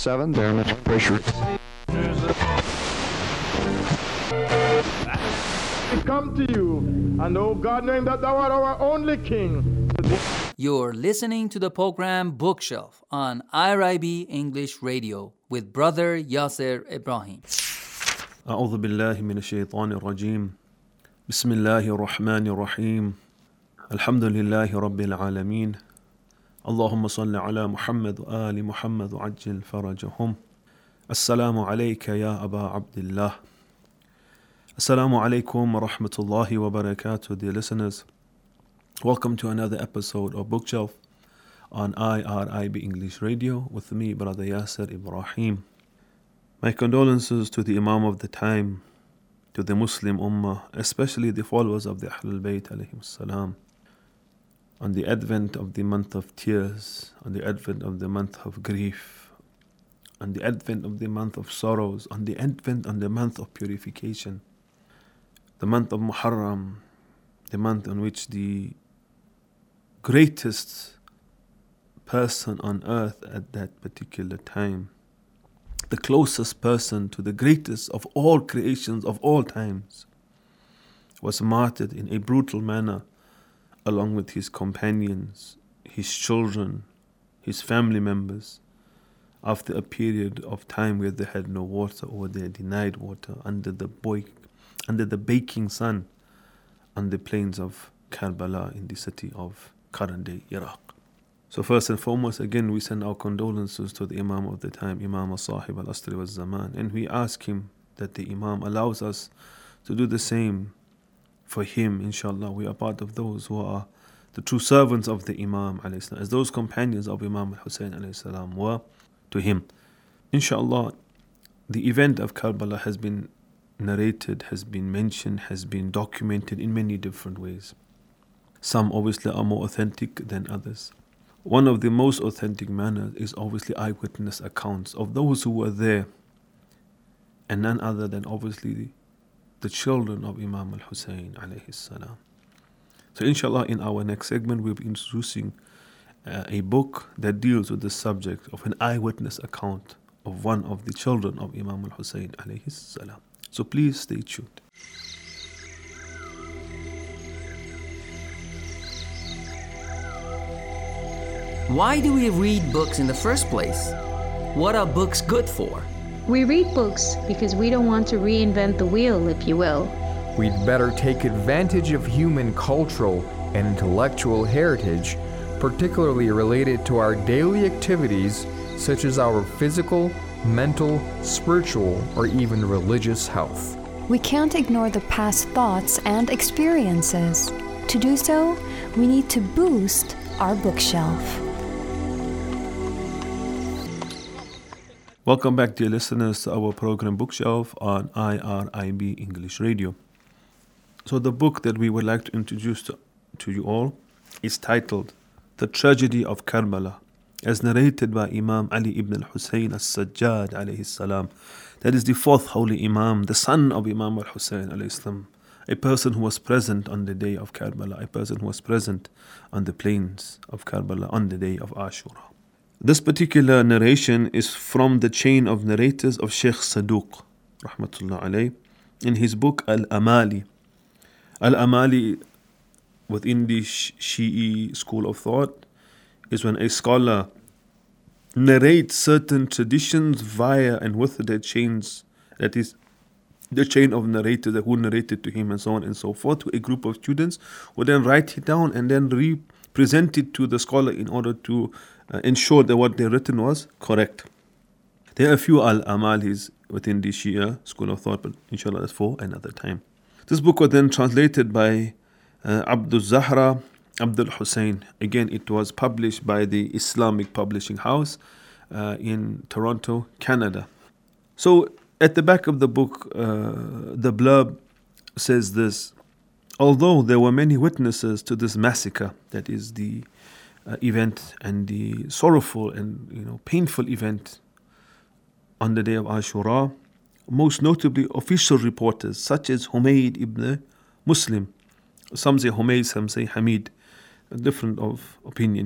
7, damage pressure. We come to you, and oh God, knowing that thou art our only King. You're listening to the program Bookshelf on IRIB English Radio with Brother Yasser Ibrahim. أعوذ بالله من الشيطان الرجيم بسم الله الرحمن الرحيم الحمد لله رب العالمين اللهم صل على محمد وآل محمد وعجل فرجهم السلام عليك يا أبا عبد الله. Assalamu alaikum wa rahmatullahi wa barakatuh, dear listeners. Welcome to another episode of Bookshelf on IRIB English Radio with me, Brother Yasser Ibrahim. My condolences to the Imam of the time, to the Muslim Ummah, especially the followers of the Ahlul Bayt alayhim salam, on the advent of the month of tears, on the advent of the month of grief, on the advent of the month of sorrows, on the advent of the month of purification. The month of Muharram, the month on which the greatest person on earth at that particular time, the closest person to the greatest of all creations of all times, was martyred in a brutal manner along with his companions, his children, his family members, after a period of time where they had no water or they denied water under the baking sun on the plains of Karbala in the city of current-day Iraq. So first and foremost, again, we send our condolences to the Imam of the time, Imam al-Sahib al-Asri wal-Zaman, and we ask him that the Imam allows us to do the same for him, inshallah. We are part of those who are the true servants of the Imam, as those companions of Imam al-Hussein were to him. Inshallah, the event of Karbala has been narrated, has been mentioned, has been documented in many different ways. Some obviously are more authentic than others. One of the most authentic manners is obviously eyewitness accounts of those who were there, and none other than obviously the children of Imam al-Hussein alayhi salam. So inshallah, in our next segment we'll be introducing a book that deals with the subject of an eyewitness account of one of the children of Imam al-Hussein alayhi salam. So please stay tuned. Why do we read books in the first place? What are books good for? We read books because we don't want to reinvent the wheel, if you will. We'd better take advantage of human cultural and intellectual heritage, particularly related to our daily activities such as our physical, mental, spiritual, or even religious health. We can't ignore the past thoughts and experiences. To do so, we need to boost our bookshelf. Welcome back, dear listeners, to our program Bookshelf on IRIB English Radio. So the book that we would like to introduce to you all is titled The Tragedy of Karbala, as narrated by Imam Ali ibn al-Hussein al-Sajjad alayhi salam. That is the fourth holy Imam, the son of Imam al-Hussein alayhi salam, a person who was present on the day of Karbala, a person who was present on the plains of Karbala on the day of Ashura. This particular narration is from the chain of narrators of Sheikh Saduq, rahmatullah alayh, in his book Al-Amali. Al-Amali, within the Shi'i school of thought, is when a scholar narrates certain traditions via and with their chains, that is, the chain of narrators who narrated to him and so on and so forth, to a group of students who then write it down and then represent it to the scholar in order to ensure that what they written was correct. There are a few al-amalis within the Shia school of thought, but inshallah that's for another time. This book was then translated by Abdul Zahra Abdul Hussein. Again, it was published by the Islamic Publishing House in Toronto, Canada. So at the back of the book, the blurb says this: although there were many witnesses to this massacre, that is the event and the sorrowful and painful event on the day of Ashura, most notably official reporters such as Humayd ibn Muslim, some say Humayd, some say Hamid, a different of opinion here,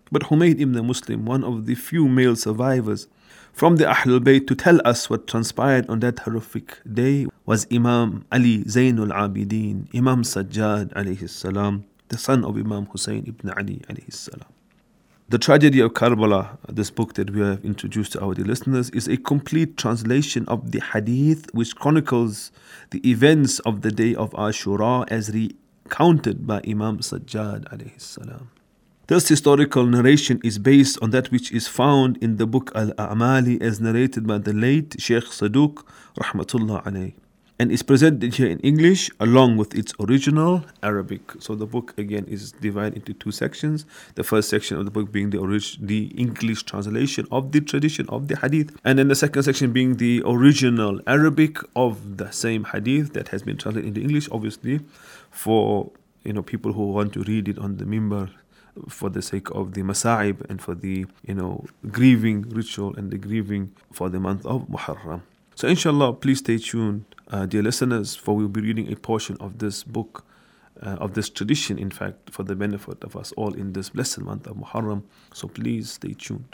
but Humayd ibn Muslim, one of the few male survivors from the Ahlul Bayt, to tell us what transpired on that horrific day was Imam Ali Zainul Abidin, Imam Sajjad alayhi salam, the son of Imam Hussein ibn Ali alayhi salam. The Tragedy of Karbala, this book that we have introduced to our dear listeners, is a complete translation of the hadith which chronicles the events of the day of Ashura as recounted by Imam Sajjad alayhi salam. This historical narration is based on that which is found in the book Al-A'mali as narrated by the late Sheikh Saduq rahmatullah alayhi, and is presented here in English along with its original Arabic. So the book again is divided into two sections. The first section of the book being the English translation of the tradition of the hadith, and then the second section being the original Arabic of the same hadith that has been translated into English, obviously for people who want to read it on the mimbar for the sake of the masa'ib and for the grieving ritual and the grieving for the month of Muharram. So inshallah, please stay tuned, dear listeners, for we'll be reading a portion of this book, of this tradition, in fact, for the benefit of us all in this blessed month of Muharram. So please stay tuned.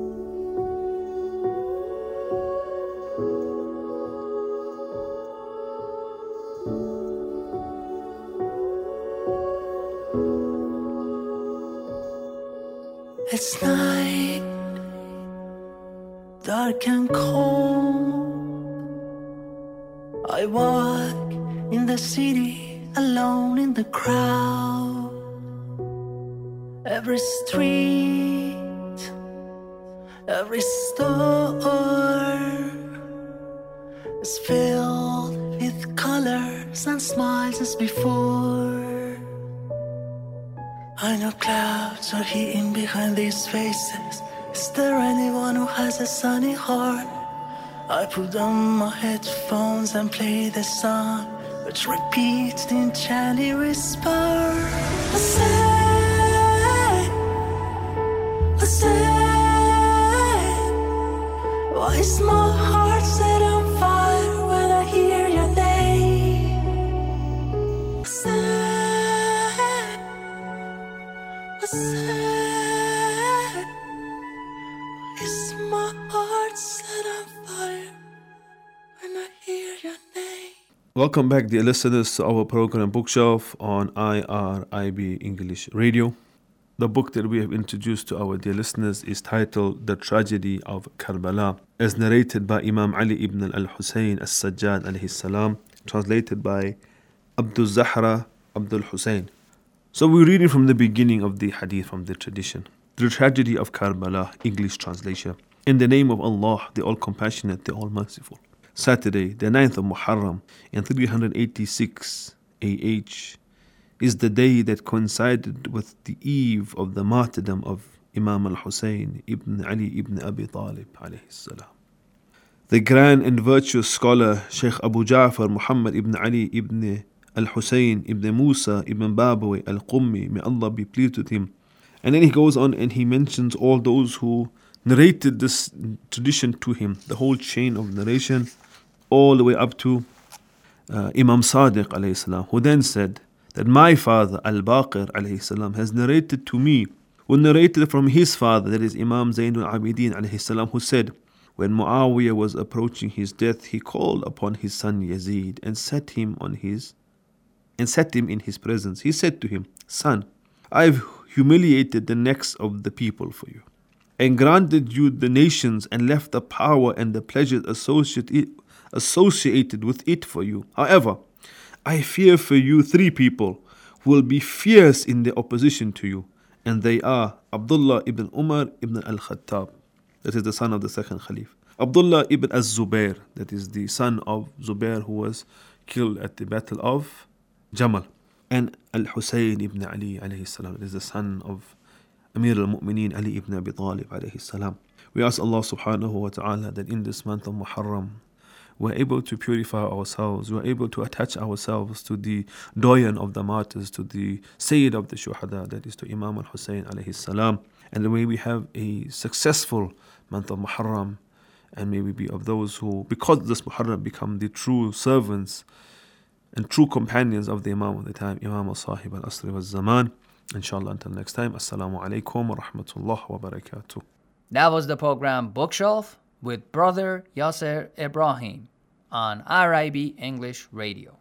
It's night, dark and cold. I walk in the city alone in the crowd. Every street, every store is filled with colors and smiles as before. I know clouds are hidden behind these faces. Is there anyone who has a sunny heart? I put on my headphones and play the song, which repeats the enchanting whisper. I say, why is my heart set on fire when I hear your name? Is my heart set on fire when I hear your name? Welcome back, dear listeners, to our program Bookshelf on IRIB English Radio. The book that we have introduced to our dear listeners is titled The Tragedy of Karbala, as narrated by Imam Ali ibn al-Husayn as-Sajjad alayhi salam, translated by Abdul Zahra Abdul Hussein. So we're reading from the beginning of the hadith from the tradition. The Tragedy of Karbala, English translation. In the name of Allah, the All-Compassionate, the All-Merciful. Saturday, the 9th of Muharram, in 386 AH, is the day that coincided with the eve of the martyrdom of Imam al-Husayn ibn Ali ibn Abi Talib alayhi salam. The grand and virtuous scholar Sheikh Abu Ja'far Muhammad ibn Ali ibn al-Husayn ibn Musa ibn Babawi al-Qummi, may Allah be pleased with him. And then he goes on and he mentions all those who narrated this tradition to him, the whole chain of narration, all the way up to Imam Sadiq alayhi salam, who then said that my father Al-Baqir alayhi salam has narrated to me, who narrated from his father, that is Imam Zainul Abidin alayhi salam, who said, when Muawiyah was approaching his death, he called upon his son Yazid and set him in his presence. He said to him, son, I have humiliated the necks of the people for you, and granted you the nations, and left the power and the pleasures associated with it for you. However, I fear for you three people who will be fierce in their opposition to you, and they are Abdullah ibn Umar ibn al-Khattab, that is the son of the second Khalif, Abdullah ibn al-Zubair, that is the son of Zubair who was killed at the battle of Jamal, and Al-Husayn ibn Ali alayhi salam, that is the son of Amir al-Mu'mineen Ali ibn Abi Talib alayhi salam. We ask Allah subhanahu wa ta'ala that in this month of Muharram we're able to purify ourselves, we're able to attach ourselves to the doyen of the martyrs, to the Sayyid of the Shuhada, that is to Imam al-Husayn alayhi salam. And the way we have a successful month of Muharram, and may we be of those who, because of this Muharram, become the true servants and true companions of the Imam of the time, Imam al-Sahib al-Asri wal-Zaman. Inshallah, until next time, Assalamu alaikum wa rahmatullah wa barakatuh. That was the program Bookshelf with Brother Yasser Ibrahim on IRIB English Radio.